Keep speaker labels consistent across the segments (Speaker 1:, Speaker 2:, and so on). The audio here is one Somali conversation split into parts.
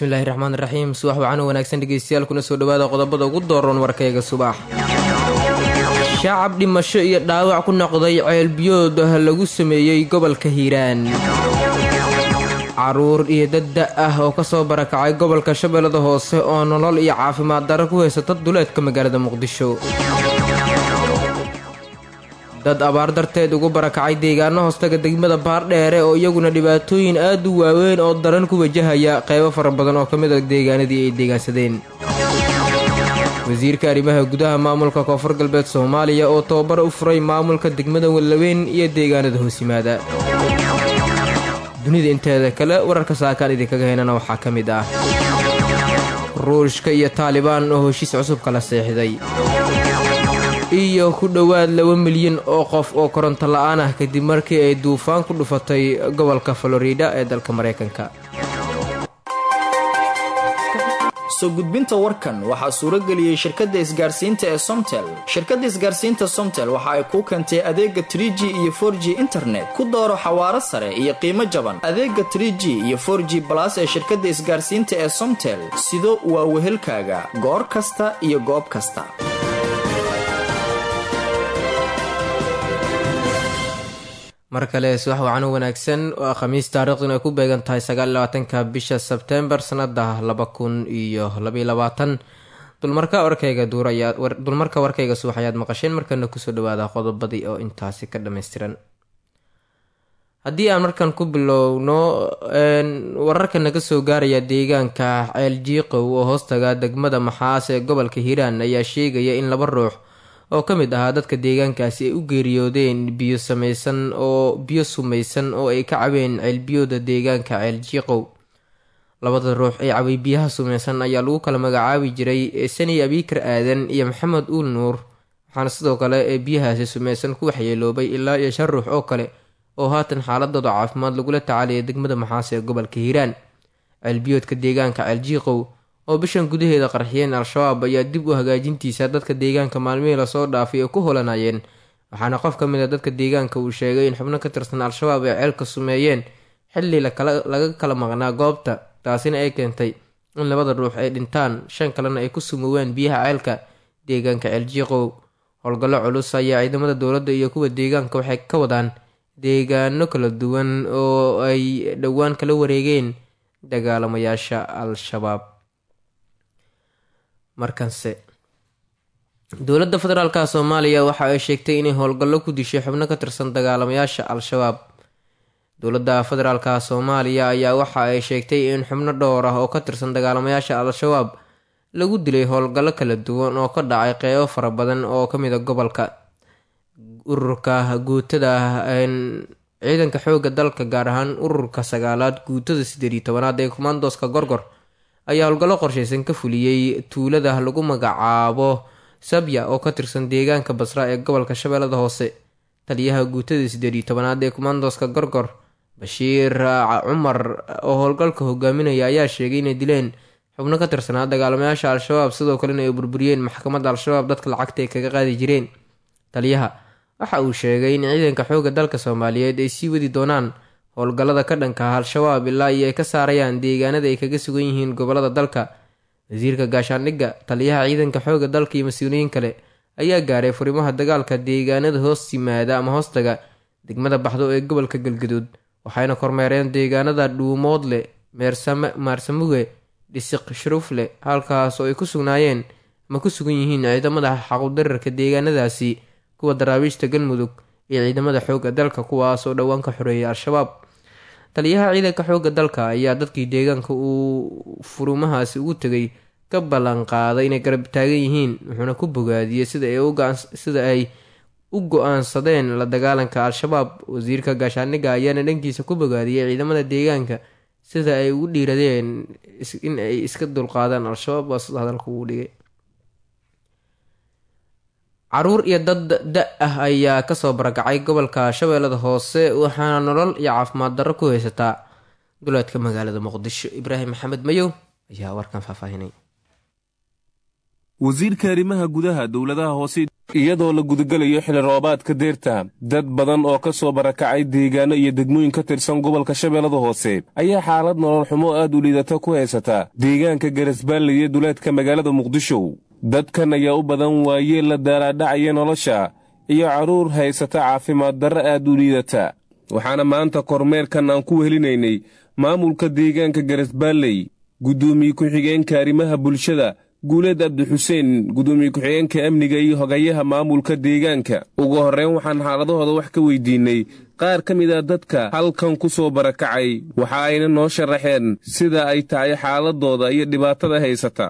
Speaker 1: bismillaahi raxmaani raxiim subax wacan wanaagsan dhegeystayaal kuna soo dhawaada qodobada ugu dooran warkayga subax. Shacab dhimasho iyo dhaawac ku noqday ceelbiyood lagu sameeyey gobolka Hiiraan. Caruur iyo dad da' ah oo ka soo barakacay gobolka Shabeellada Hoose oo nolol iyo caafimaad darro ku haysta duleedka magaalada Muqdisho. dad abaar darteed ugu barakacay deegaano hoostaga degmada Baardheere oo iyaguna dhibaatooyin aad u waaweyn oo daran ku wajahaya qaybo fara badan oo ka mid ah deegaanadii ay deegaansadeen. wasiirka arrimaha gudaha maamulka Koonfur Galbeed Soomaaliya oo tababar u furay maamulka degmada Wallaweyn iyo deegaanada hoos yimaada. dunida inteeda kale wararka saakaan idinkaga heynana waxaa ka mid ah Ruushka iyo Taliban oo heshiis cusub kala seexday. iyo ku dhowaad 2 milyan oo qof oo koronto la'aan ah kadib markii ay duufaan ku dhufatay gobolka Florida ee dalka Mareykanka.
Speaker 2: soo gudbinta warkan waxaa suuro geliyay shirkadda isgaarsiinta ee Somtel. shirkadda isgaarsiinta Somtel waxa ay ku keentay adeega 3G iyo 4G internet ku dooro xawaaro sare iyo qiimo jaban. adeega 3G iyo 4G plus ee shirkadda isgaarsiinta ee Somtel sido waa wehelkaaga goor kasta iyo goob kasta.
Speaker 1: mar kale subax wacan wanaagsan oo khamiis taariikhduna ay ku beegan tahay 29-ka bisha Sebtembar sanada 2022. dulmarka warkayga subax ayaad maqasheen markana kusoo dhawaada qodobadii oo intaasi ka dhammaystiran. haddii aan markan ku bilowno wararka naga soo gaaraya deegaanka ceeljiiqow oo hoostaga degmada Maxaas ee gobolka Hiiraan ayaa sheegaya in 2 ruux oo ka mid ahaa dadka deegaankaasi ay u geeriyoodeen biyo sumaysan oo ay ka cabeen ceelbiyooda deegaanka ceeljiiqow. 2 ruux ee cabay biyaha sumaysan ayaa lagu kala magacaabi jiray Sani Abikar Aadan iyo Maxamed Uul Nuur, waxaana sidoo kale ee biyahaasi sumaysan ku waxyeeloobay ilaa iyo 5 ruux oo kale oo haatan xaaladooda caafimaad lagula tacaalaya degmada Maxaas ee gobolka Hiiraan. ceelbiyoodka deegaanka ceeljiiqow oo bishan gudaheeda qarxiyeen al-shabaab ayaa dib u hagaajintiisa dadka deegaanka maalmihii lasoo dhaafay oo ku holanayeen, waxaana qof ka mid a dadka deegaanka uu sheegay in xubno ka tirsan al-shabaab ay ceelka sumeeyeen xilli laga kala maqnaa goobta, taasina ay keentay in 2 ruux ay dhintaan 5 kalena ay ku sumoween biyaha ceelka deegaanka ceeljiiqow. howlgallo culus ayaa ciidamada dowladda iyo kuwa deegaanka waxay ka wadaan deegaano kala duwan oo ay dhowaan kala wareegeen dagaalamayaasha al-shabaab. markanse dowladda federaalka Soomaaliya waxa ay sheegtay inay howlgallo ku dishay xubno ka tirsan dagaalamayaasha al-shabaab. dowladda federaalka Soomaaliya ayaa waxa ay sheegtay in xubno dhowr ah oo ka tirsan dagaalamayaasha al-shabaab lagu dilay howlgallo kala duwan oo ka dhacay qeybo fara badan oo ka mid ah gobolka. ururka guutada ciidanka xoogga dalka gaar ahaan ururka 9aad guutada 18aad ee Commandoska Gorgor ayaa howlgallo qorsheysan ka fuliyey tuulada lagu magacaabo Sabya oo ka tirsan deegaanka Basra ee gobolka Shabeellada Hoose. taliyaha guutada 18aad ee Commandoska Gorgor Bashiir Cumar oo howlgalka hogaaminaya ayaa sheegay inay dileen xubno ka tirsanaa dagaalamayaasha al-shabaab, sidoo kalena ay burburiyeen maxkamadda al-shabaab dadka lacagta ay kaga qaadi jireen. taliyaha waxa uu sheegay in ciidanka xoogga dalka Soomaaliyeed ay sii wadi doonaan howlgallada ka dhanka ah al-shabaab ilaa ay ka saarayaan deegaanada ay kaga sugan yihiin gobolada dalka. wasiirka gaashaandhigga, taliyaha ciidanka xoogga dalka iyo mas'uuliyiin kale ayaa gaaray furimaha dagaalka deegaanada hoos yimaada ama hoostaga degmada Baxdo ee gobolka Galgaduud, waxayna kormeereen deegaanada Dhuumoodle, Maarsamuge, Dhisiq Shurufle, halkaas oo ay ku sugnaayeen ama ku sugan yihiin ciidamada xaquudararka deegaanadaasi, kuwa daraawiishta Galmudug iyo ciidamada xoogga dalka kuwaas oo dhowaan ka xoreeyay al-shabaab. taliyaha ciidanka xoogga dalka ayaa dadkii deegaanka uu furumahaasi ugu tegay ka ballan qaaday inay garab taagan yihiin, wuxuuna ku bogaadiyey sida ay u go-aansadeen la dagaalanka al-shabaab. wasiirka gaashaandhigga ayaana dhankiisa ku bogaadiyey ciidamada deegaanka sida ay ugu dhiiradeen in ay iska dulqaadaan al-shabaab, waa sida hadalka ugu dhigay. caruur iyo dad da' ah ayaa kasoo barakacay gobolka Shabeellada Hoose, waxaana nolol iyo caafimaad darro ku haysataa duleedka magaalada Muqdisho. Ibraahim Maxamed Mayow ayaa warkan faahfaahinay.
Speaker 3: wasiirka arrimaha gudaha dowladaha hoose iyadoo la gudagalayo xili roobaadka deerta dad badan oo ka soo barakacay deegaano iyo degmooyin ka tirsan gobolka shabeellada hoose ayaa xaalad nolol xumo aad u liidata ku haysata deegaanka garasbaalley ee duleedka magaalada muqdisho dadkan ayaa u badan waayee la daaraadhacaya nolosha iyo carruur haysata caafimaad darro aad u liidata waxaana maanta kormeerkan aan ku helinaynay maamulka deegaanka garasbaalley guddoomiye ku-xigeenka arrimaha bulshada guuleed abdi xuseen gudoomiye ku-xigeenka amniga iyo hogayaha maamulka deegaanka ugu horreyn waxaan xaaladahooda wax ka weydiinay qaar ka mid a dadka halkan ku soo barakacay waxa ayna noo sharaxeen sida ay tahay xaaladooda iyo dhibaatada haysata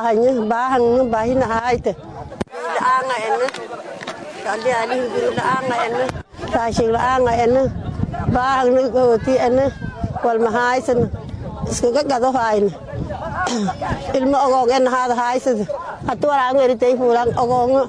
Speaker 4: ilmo ogoogeen haada haysad hatu walaan weritay fuulan ogoongo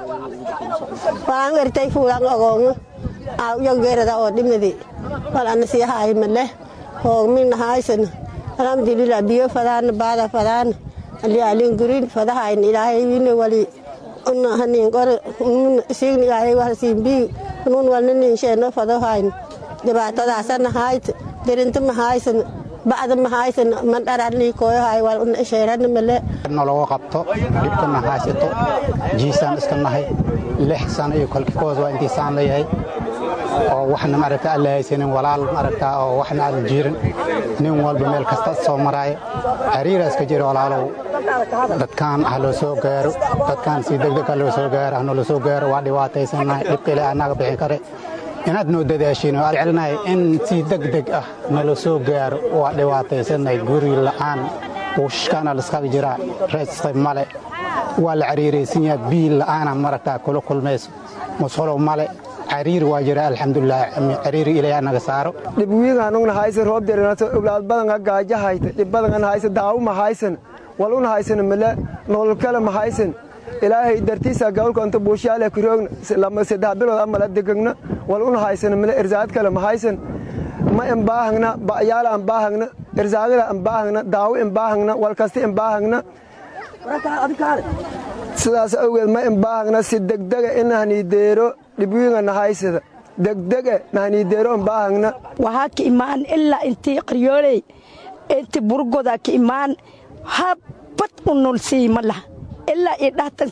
Speaker 4: yo geerada oo dhimadi wal ana sii haay male hoogmin haysan alhamdulillah biyo fadaan baada fadaan aliyaalin gurin fadahayn ilaahay wiine wali una hanin qor siin ilaahay wax siin bi nun walnin sheeno fadahayn dhibaatadaasana hayt dirinta ma haysan bacda ma haysan man dhararli kooyahay wal un sheeran male
Speaker 5: nologa qabto dibkana haysato jiisan iska nahay 6 sano iyo kolkoos waa intii saan leeyahay oo waxna maragta alla haysanin walaal maragta oo waxna aan jirin nin walba meel kasta soo maray xiriir iska jiro walaalow dadkan halo soo gaaro dadkan si degdeg ah loo soo gaaro hano loo soo gaaro waa dhibaataysanay dibkale anaga bixin kare inaad noo dadaashiin oo celinaay in si degdeg ah nala soo gaaro waa dhibaataysanay guri la'aan washkana liska jira reestay male waa la xiriiraysan yahay biil la'aan maragta kula kulmayso musqalo male xiriir waa jira alxamdulillah xiriir ilaahay naga saaro
Speaker 6: dib wiigaan ugna haysan roob deernato oglaad badan gaaja hayta dib badan haysan daaw ma haysan wal una haysan male nolol kale ma haysan ilaahay dartiisa gawlka inta buushaale ku roogna lama saddex bilood ama la degagna wal una haysan male irsaad kale ma haysan ma in baahagna baayaal aan baahagna irsaadada aan baahagna daaw in baahagna wal kasta in baahagna sidaas awgeed ma in baahagna si degdeg ah inaan deero dibwiigana haysada degdeg ah inaan deero in baahagna
Speaker 7: waxa ka imaan ilaa intii qaryoolay intii burgoda ka imaan habad unul siimala ilaa idhaatan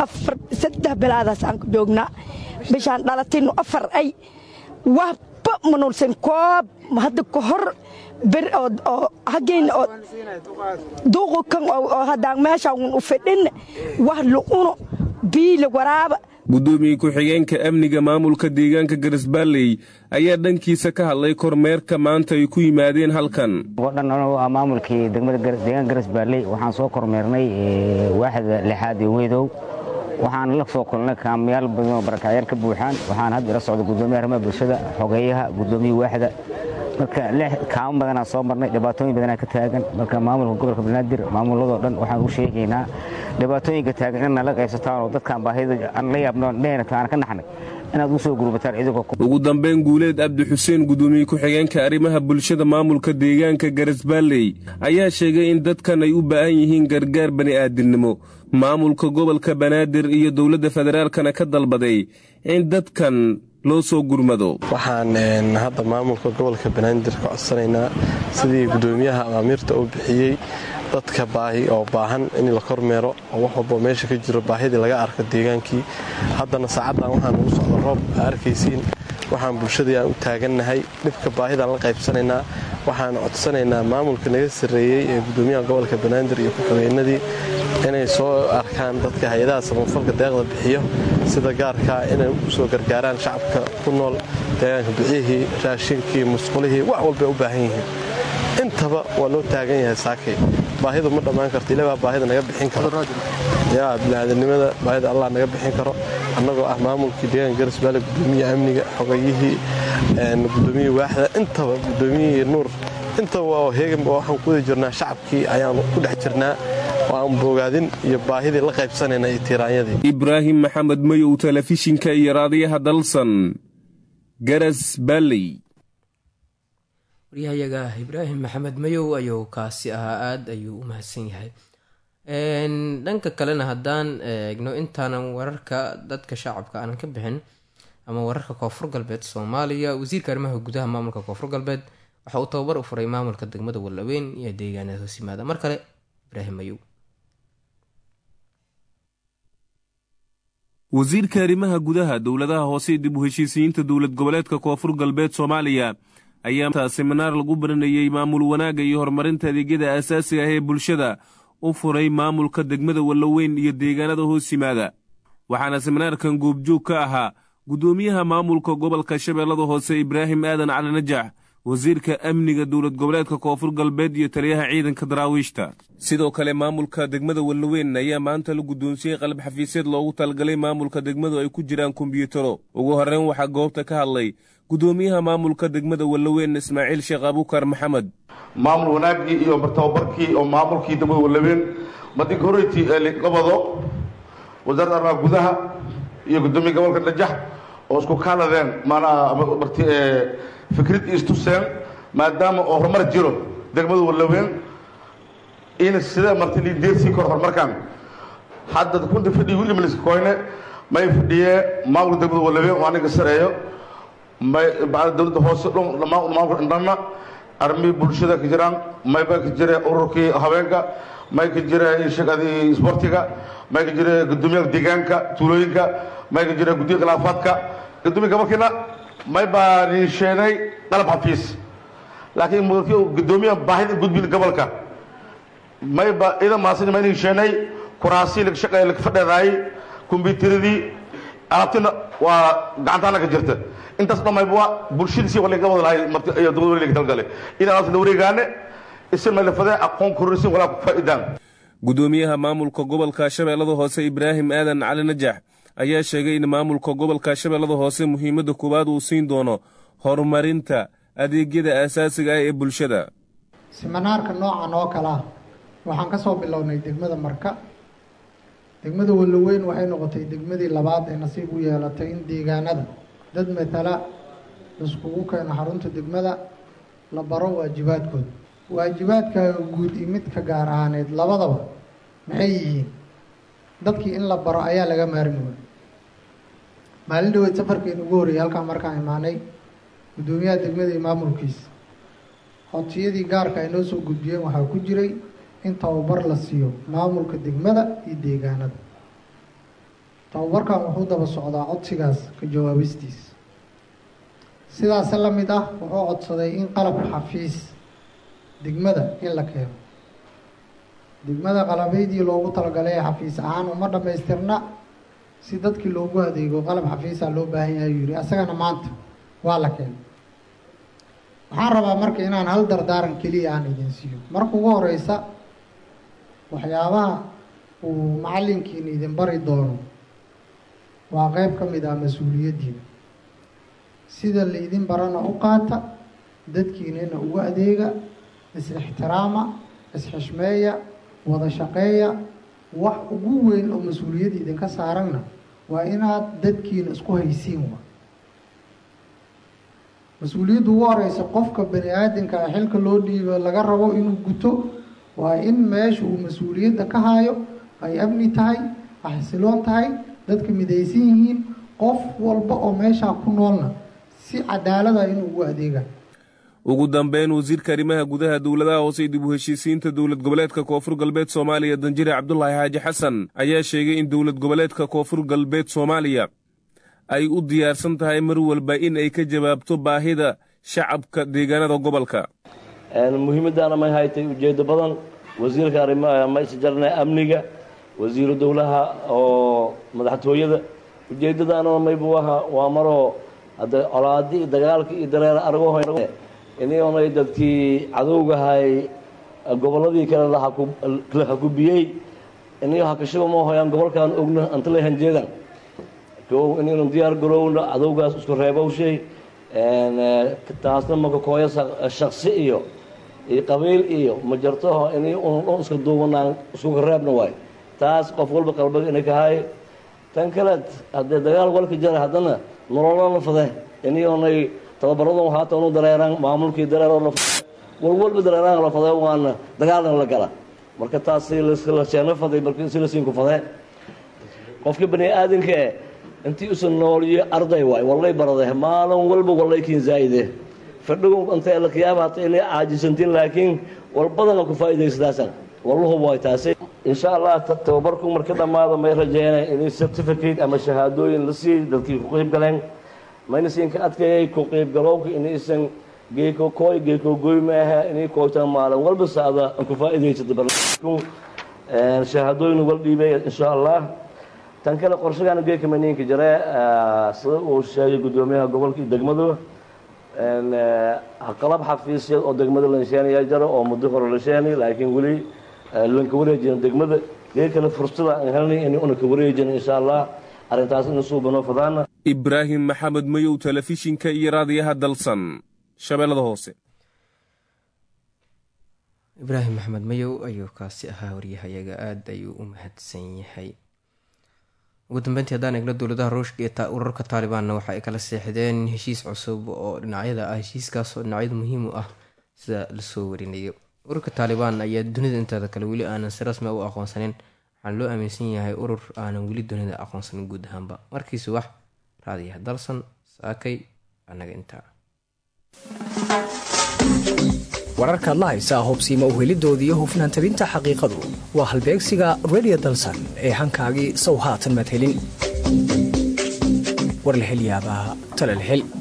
Speaker 7: 3 bilaadaas aan ku joognaa bishaan dhalataynu 4 ay waxba manulsan koob hadda ka hor bir oo hageen oo duuqo kan oo hadaan meesha u fadhin wax luuno biil waraaba
Speaker 3: gudoomiye ku-xigeenka amniga maamulka deegaanka garasbaalley ayaa dhankiisa ka hadlay kormeerka maanta ay ku yimaadeen halkan
Speaker 8: maamulkii degmada deegaanka garasbaalley waxaan soo kormeernay waaxda lixaad ee weedow waxaan la soo kulnay kaamayaal badan oo barakacyaal ka buuxaan waxaan hadda la socdo gudoomiyaha arrimaha bulshada xogeeyaha gudoomiye waaxda marka kaamo badanaa soo marnay dhibaatooyin badanaa ka taagan marka maamulka gobolka banaadir maamuladoo dhan waxaan u sheegaynaa dhibaatooyinka taagan in nala qaybsataan oo dadkan baahida aan la yaabno dheertaan ka naxnay inaad u soo gurbataan idinka
Speaker 3: ugu dambeyn guuleed abdi xuseen gudoomiye ku-xigeenka arrimaha bulshada maamulka deegaanka garasbaalley ayaa sheegay in dadkan ay u baahan yihiin gargaar bani'aadinimo maamulka gobolka banaadir iyo dowladda federaalkana ka dalbaday in dadkan loo soo gurmado
Speaker 9: waxaan hadda maamulka gobolka banaadir ka codsanaynaa sidii gudoomiyaha amaamiirta uu bixiyey dadka baahi oo baahan in la kormeero oo wax walba meesha ka jiro baahidii laga arko deegaankii haddana saacaddan waxaan ugu socda roob arkaysiin waxaan bulshadii aan u taagannahay dhibka baahidaan la qaybsanaynaa waxaan codsanaynaa maamulka naga sarreeyey ee gudoomiyaha gobolka banaadir iyo ku-xigeenadii inay soo arkaan dadka hay-adaha samafalka deeqda bixiyo sida gaarkaa inay u soo gargaaraan shacabka ku nool deegaanka bixiyihii raashinkii musqulihii wax walbay u baahan yihiin intaba waa loo taagan yahay saakay baahidu ma dhammaan karto ilaa baa baahida naga bixin karo yaa bini'aadanimada baahida allah naga bixin karo annagoo ah maamulkii deegaanka garasbaalley gudoomiyaha amniga xogayihii gudoomiye waaxda intaba gudoomiyihii nuur intaba waa heeganba waxaan ku wada jirnaa shacabkii ayaanu ku dhex jirnaa oo aan bogaadin iyo baahidii la qaybsanayna iyo tiiraanyadii
Speaker 3: ibraahim maxamed mayow telefishinka iyo raadiyaha dalsan garasbaalley
Speaker 1: waryahayaga ibraahim maxamed mayow ayuu kaasi ahaa aad ayuu u mahadsan yahay dhanka kalena haddaan eegno intaanan wararka dadka shacabka aanan ka bixin ama wararka koonfur galbeed soomaaliya, wasiirka arrimaha gudaha maamulka koonfur galbeed waxa uu tababar u furay maamulka degmada Wallaweyn iyo deegaanada hoos yimaada. mar kale Ibraahim Mayow.
Speaker 3: wasiirka arrimaha gudaha dowladaha hoose dib u heshiisiinta dowlad goboleedka koonfur galbeed Soomaaliya ayaa seminaar lagu baranayay maamul wanaagga iyo horumarinta adeegyada aasaasiga ah ee bulshada u furay maamulka degmada Wallaweyn iyo deegaanada hoos yimaada. waxaana seminaarkan goobjoog ka ahaa gudoomiyaha maamulka gobolka Shabeellada Hoose Ibraahim Aadan Cali Najax, wasiirka amniga dowlad goboleedka koonfur galbeed iyo taliyaha ciidanka daraawiishta. sidoo kale maamulka degmada Wallaweyn ayaa maanta la guddoonsiiyey qalab xafiiseed loogu talgalay maamulka degmadu ay ku jiraan kombiyuutaro. ugu horreyn waxaa goobta ka hadlay gudoomiyaha maamulka degmada Wallaweyn Ismaaciil Sheekh Abuukar Maxamed.
Speaker 10: maamul wanaagii iyo tababarkii oo maamulkii degmada Wallaweyn madig horeyti qabado wasaaradda arrimaha gudaha iyo gudoomiyaha gobolka Najax oo isku kaaladeen marti fikrad istuseen maadaama oo horumar jiro degmada Wallaweyn in sida marti liidersi kor horumarkan hadda kunta fadhi wili milis koyne may fadhiye maamulka degmada Wallaweyn oo aniga sareeyo may baad dawladda hoose maamulka indhana armi bulshada ka jiraan may ba ka jira ururkii haweenka may ka jira shaqadii sportiga may ka jira gudoomiyaha deegaanka tuulooyinka may ka jira guddiga khilaafaadka gudoomiyaha gobolkina may baa riisheenay qalab xafiis laakiin markii gudoomiyaha baahida gudbin gobolka may baa ida maasin may riisheenay kuraasi la shaqay la fadhiday kombiyuutaradi alaabtina waa gacantaana ka jirta intaas dhamay baa bulshadiisii wala gobol lahay marti iyo dowladda waliga talgale ila aad la wareegaane isma la faday aqoon kororsin wala faa'iidaan.
Speaker 3: gudoomiyaha maamulka gobolka Shabeellada Hoose Ibraahim Aadan Cali Najax ayaa sheegay in maamulka gobolka Shabeellada Hoose muhiimadda koowaad uu siin doono horumarinta adeegyada aasaasiga ah ee bulshada.
Speaker 11: seminaarka noocan oo kala waxaan ka soo bilownay degmada Marka. degmada Wallaweyn waxay noqotay degmadii labaad ee nasiib u yeelatay in deegaanada dad matala iskugu keeno xarunta degmada la baro waajibaadka guud iyo midka gaar ahaaneed labadaba maxay yihiin dadkii in la baro ayaa laga maarmi waayay. maalin dhaweed safarkeenu ugu horreeyay halkaan markaan imaanay gudoomiyaha degmada iyo maamulkiisa codsiyadii gaarka ay noo soo gudbiyeen waxaa ku jiray in tababar la siiyo maamulka degmada iyo deegaanada. tababarkan wuxuu daba socdaa codsigaas ka jawaabistiisa. sidaas la mid ah wuxuu codsaday in qalab xafiis degmada in la keeno. degmada qalabeydii loogu talagalay xafiis ahaan uma dhammaystirna si dadkii loogu adeego qalab xafiisa loo baahan yahay yiri asagana maanta waa la keenay. waxaan rabaa marka inaan hal dardaaran keliya aan idin siiyo. marka ugu horeysa waxyaabaha uu macalinkiina idin bari doono waa qayb ka mid ah mas-uuliyaddiina. sida la idin barana u qaata, dadkiinana ugu adeega, is-ixtiraama, is-xishmeeya, wada shaqeeya. wax ugu weyn oo mas-uuliyadda idinka saaranna waa inaad dadkiina isku haysiin. mas-uuliyadda ugu horeysa qofka bani aadamka xilka loo dhiibo laga rabo inuu guto waa in meesha uu mas-uuliyadda ka hayo ay amni tahay, xasiloon tahay, dadka midaysan yihiin, qof walba oo meeshaa ku noolna si cadaalada inuu ugu adeega.
Speaker 3: ugu dambeyn wasiirka arrimaha gudaha dowladaha hoose dib u heshiisiinta dowlad goboleedka koonfur galbeed Soomaaliya Danjire Cabdullaahi Xaaji Xasan ayaa sheegay in dowlad goboleedka koonfur galbeed Soomaaliya ay u diyaarsan tahay mar walba in ay ka jawaabto baahida shacabka deegaanada gobolka.
Speaker 12: muhiimadana ma haytay ujeedo badan wasiirka arrimaha ma isjarnaa amniga wasiir dowlaha oo madaxtooyada ujeedadana ma buuha waa maro hada colaadi dagaalka iyo dareer argo hoyn inay dadkii cadowga hay goboladii kale la hubiyay inay hakasho ma hoyaan gobolkan ogna anta la hanjeedan koo inay diyaar garowna cadowgaas isku reebowshay taasna ma ka kooyo shakhsi iyo qabiil iyo ma jarto inay isku duubanaan isku reebna way taas qof walba qalbiga inay ka hay tan kale hada dagaal walka jara hadana nololana faday inay tababaradu haata uu dareeran maamulkii dareero walba dareeran la faday waana dagaalna la gala marka taas la sheeno faday marka si la siin ku faday qofka bani aadanka intii usan nooliyo arday waay wallahi baraday maalin walba wallahi kiin zaayide fadhigo inta la qiyaamaha inay caajisantiin laakiin walbadan ku faa'iideysadaasan wallahu way taasay insha Allah tababarku marka dhamaado may rajeynaa in certificate ama shahaadooyin la sii dadkii ku qayb galeen mayna siin ka adkeeyay ku qayb galowga in isan geeko goy maaha inay kooytaan maalin walba saada ku faa'iideysado barnaamijku shahaadooyin wal dhiibay insha Allah tan kale qorshagan geeka maniinka jira sida uu sheegay gudoomiyaha gobolka degmadu qalab xafiisyad oo degmada la sheegay jira oo muddo hore la sheegay laakiin wali lanka wareejin degmada geeka la fursada aan helnay in uu ka wareejin insha Allah arintaas in soo bano fadana
Speaker 3: Ibrahim Maxamed Mayow telefishinka iyo raadiyaha Dalsan Shabeellada Hoose
Speaker 1: Ibrahim Maxamed Mayow ayuu kaasi ahaa wariyahayaga aad ayuu u mahadsan yahay ugu dambeyntii haddaan eegno dowladaha ruushka iyo ururka taalibaanna waxa ay kala seexdeen heshiis cusub oo dhinacyada ah heshiiskaasoo dhinacyada muhiim u ah sida lasoo warinayo ururka taalibaan ayaa dunida inteeda kale weli aanan si rasmi u aqoonsanin waxaana loo aaminsan yahay urur aanan weli dunida aqoonsanin guud ahaanba markiisu wax raadiyaha Dalsan saakay anaga intaa
Speaker 13: wararka la haysa hubsiima u helidoodii iyo hufnaan tabinta xaqiiqadu waa halbeegsiga Radio Dalsan ee hankaagii sow haatan madhelin war la hel yaabaa tala la hel